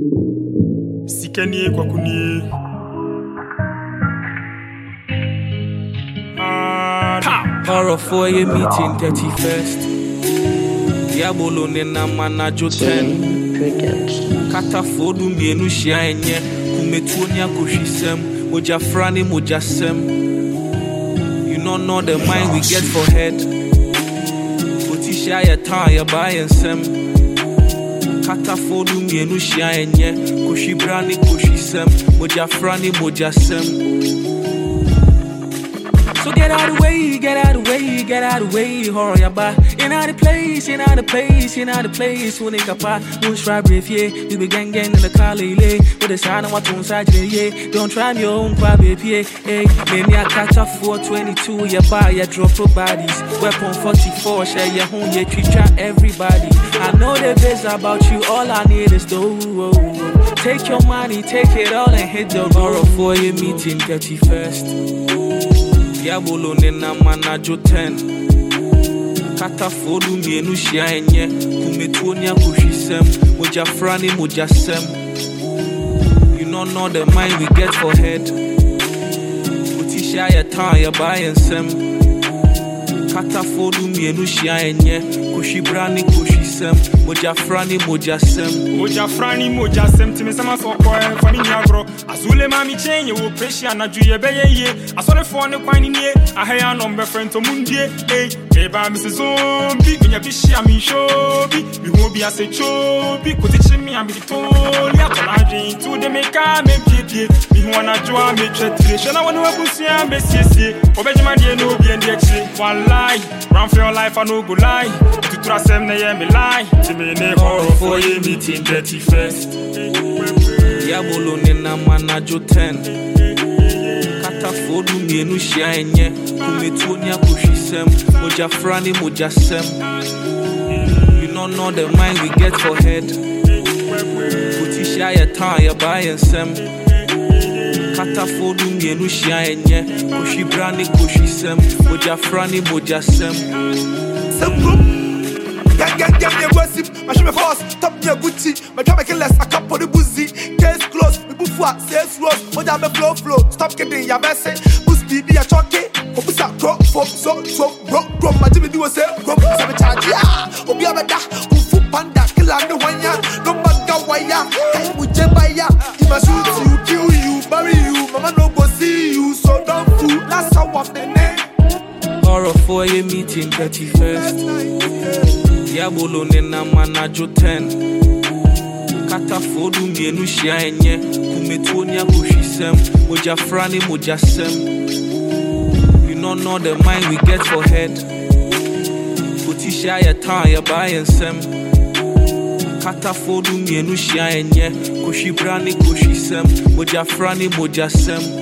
Sikanie kwakuni. Horror for your meeting 31st. Diabolo nena manajo 10. Kata fodu mienu shia enye. Kumetuonya kushisem. Moja frani moja sem. You don't know the mind we get for head. Otisha ya taa ya buy and sem. Kata fodu mienu shia enye. Kushibrani kushisem. Moja frani moja sem. So get out of the way, get out of the way, get out of the way, hurry up, in out of place, in out of place, in out of place, when they capa, won't try brief, yeah, we be gang in the car, with the sign of what on side, yeah, don't try your own crab, yeah, hey, maybe I catch up 422, you buy, you drop your bodies, weapon 44, share your home, you treat everybody, I know the best about you, all I need is dough, take your money, take it all and hit the road for your meeting, 31st. Diabolo nena manajo 10. Kata fodu mienu shia enye. Kumetuonya kushisem. Moja frani moja sem. You don't know the mind we get for head. Utisha ya taa ya buy and sem. Kata fodu mienu shia enye. Kushibrani kushisem. Moja frani moja sem. Moja frani moja sem. Timesema sokoe fani nyagro. Azule mami chenye wo pressure na juye beye ye. Asore phone kwani nie. Ahaya nombe friend to mundie. Hey, eba Mrs. Zombie. Minya bishi amishobi. Mi hobi ase chobi. Kotiche mi ambitoli. Atolaji to the meka me pie. Mi huana joa me chetile. Shana wanu wabusi ambe siesi. Obejima die no bi endi echi. One lie. Run for your life I no go lie. To trust them na ye me lie. Timene horror for ye meeting 31st. Diabolo nena manajo 10. Kata fodu mienu shia enye. Kumetuonya kushisem. Moja frani moja sem. You don't know the mind we get for head. Utisha ya taa ya buy and sem. Kata fodu mienu shia enye. Kushibrani kushisem. Moja frani moja sem. Gang, gossip, my show me force, top me Gucci, my try make less, I cup for the boozy, case closed, me bufwa, sales rose, moja me flow, stop kidding, ya message, boost BB, I chalk it, focus out, crop, so, bro, my Jimmy do a sale, bro, some charge, yeah, obi abada, kufu panda, kill on the one ya, no banga wire, hey, mujebaya, he must shoot you, kill you, bury you, mama no go see you, so don't fool, that's how I'm the name. Horror for your meeting 31st. Diabolo nena manajo 10. Kata fodu mienu shia enye. Kumetuonya kushisem. Moja frani moja sem. You don't know the mind we get for head. Utisha ya taa ya buy and sem. Kata fodu mienu shia enye. Kushibrani kushisem. Moja frani moja sem.